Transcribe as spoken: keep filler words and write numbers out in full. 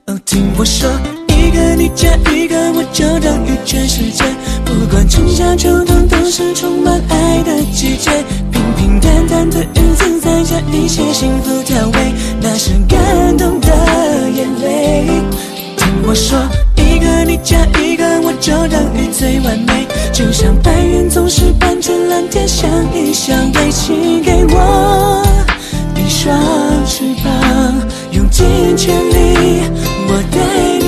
哦，听我说，一个你加一个我就等于全世界，不管春夏秋冬都是充满爱的季节，平平淡淡的日子再加一些幸福调味，那是感动的眼泪。听我说，一个你加一个我就等于最完美，就像白云总是伴着蓝天相依相偎，请给我一双翅膀，用尽全力我带你